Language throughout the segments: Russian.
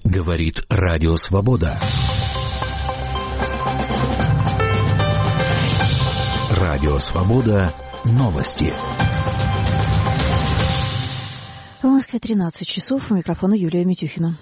Говорит Радио Свобода. Радио Свобода. Новости. В Москве 13 часов. У микрофона Юлия Митюхина.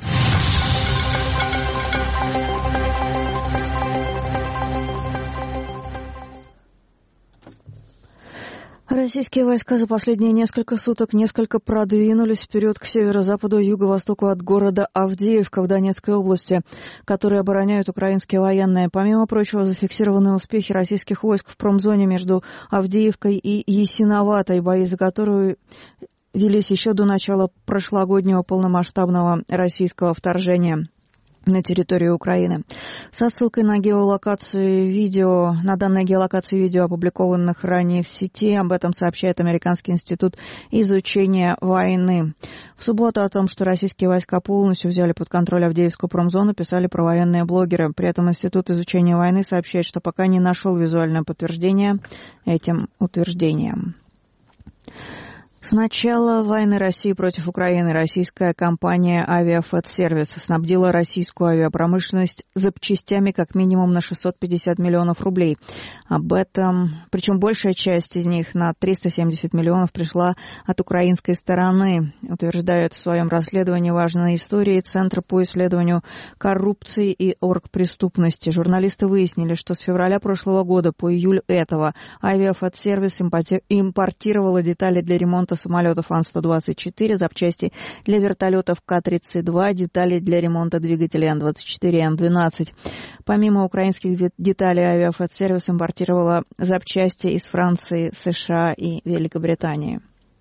Российские войска за последние несколько суток продвинулись вперед к северо-западу и юго-востоку от города Авдеевка в Донецкой области, которые обороняют украинские военные. Помимо прочего, зафиксированы успехи российских войск в промзоне между Авдеевкой и Ясиноватой, бои за которую велись еще до начала прошлогоднего полномасштабного российского вторжения на территорию Украины. Со ссылкой на геолокацию видео, на данные геолокации видео, опубликованных ранее в сети, об этом сообщает Американский институт изучения войны. В субботу о том, что российские войска полностью взяли под контроль Авдеевскую промзону, писали провоенные блогеры. При этом Институт изучения войны сообщает, что пока не нашел визуальное подтверждение этим утверждениям. С начала войны России против Украины российская компания «Авиафлотсервис» снабдила российскую авиапромышленность запчастями как минимум на 650 миллионов рублей. Об этом, причем большая часть из них, на 370 миллионов, пришла от украинской стороны, утверждает в своем расследовании важной истории Центра по исследованию коррупции и оргпреступности. Журналисты выяснили, что с февраля прошлого года по июль этого «Авиафлотсервис» импортировала детали для ремонта самолетов Ан-124, запчасти для вертолетов К-32, детали для ремонта двигателей Ан-24 и Ан-12. Помимо украинских деталей, Авиафлотсервис импортировала запчасти из Франции, США и Великобритании.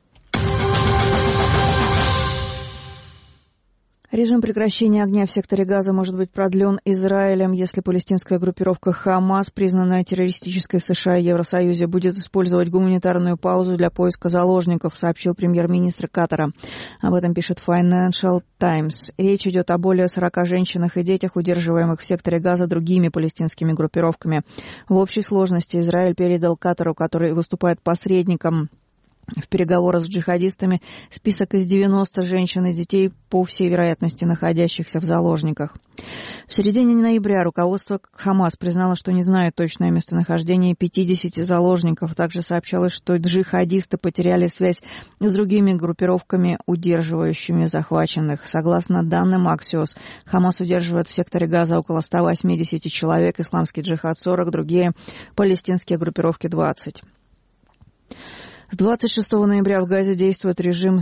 Режим прекращения огня в секторе Газа может быть продлен Израилем, если палестинская группировка «Хамас», признанная террористической в США и Евросоюзе, будет использовать гуманитарную паузу для поиска заложников, сообщил премьер-министр Катара. Об этом пишет Financial Times. Речь идет о более 40 женщинах и детях, удерживаемых в секторе Газа другими палестинскими группировками. В общей сложности Израиль передал Катару, который выступает посредником в переговорах с джихадистами, список из 90 женщин и детей, по всей вероятности находящихся в заложниках. В середине ноября руководство Хамас признало, что не знает точное местонахождение 50 заложников. Также сообщалось, что джихадисты потеряли связь с другими группировками, удерживающими захваченных. Согласно данным Axios, Хамас удерживает в секторе Газа около 180 человек, исламский джихад 40, другие палестинские группировки 20. С 24 ноября в Газе действует режим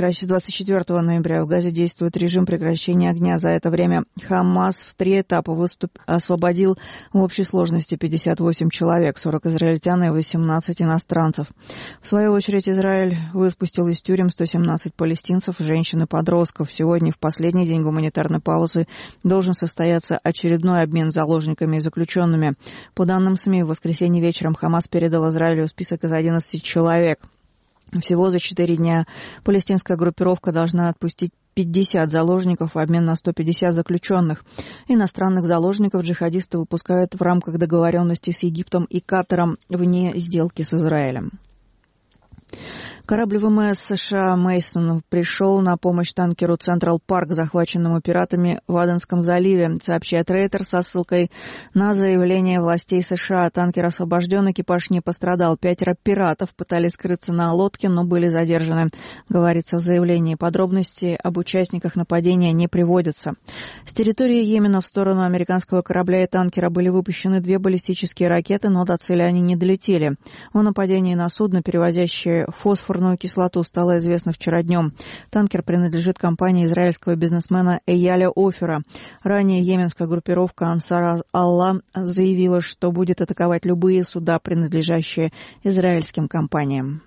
прекращения огня. За это время Хамас в 3 этапа освободил в общей сложности 58 человек, 40 израильтян и 18 иностранцев. В свою очередь Израиль выпустил из тюрем 117 палестинцев, женщин и подростков. Сегодня, в последний день гуманитарной паузы, должен состояться очередной обмен заложниками и заключенными. По данным СМИ, в воскресенье вечером Хамас передал Израилю список из 11 человек. Всего за 4 дня палестинская группировка должна отпустить 50 заложников в обмен на 150 заключенных. Иностранных заложников джихадисты выпускают в рамках договоренности с Египтом и Катаром вне сделки с Израилем. Корабль ВМС США «Мейсон» пришел на помощь танкеру «Централ Парк», захваченному пиратами в Аденском заливе, сообщает Рейтер со ссылкой на заявление властей США. Танкер освобожден, экипаж не пострадал. 5 пиратов пытались скрыться на лодке, но были задержаны, говорится в заявлении. Подробности об участниках нападения не приводятся. С территории Йемена в сторону американского корабля и танкера были выпущены 2 баллистические ракеты, но до цели они не долетели. О нападении на судно, перевозящее фосфорную кислоту, стало известно вчера днем. Танкер принадлежит компании израильского бизнесмена Эяля Офера. Ранее йеменская группировка Ансар Алла заявила, что будет атаковать любые суда, принадлежащие израильским компаниям.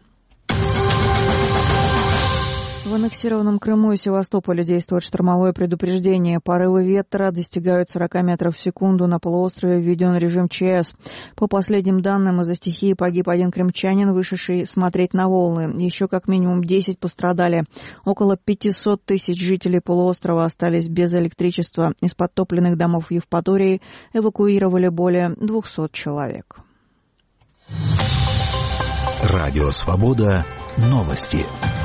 В аннексированном Крыму и Севастополе действует штормовое предупреждение. Порывы ветра достигают 40 метров в секунду. На полуострове введен режим ЧС. По последним данным, из-за стихии погиб 1 крымчанин, вышедший смотреть на волны. Еще как минимум 10 пострадали. Около 500 тысяч жителей полуострова остались без электричества. Из подтопленных домов в Евпатории эвакуировали более 200 человек. Радио Свобода. Новости.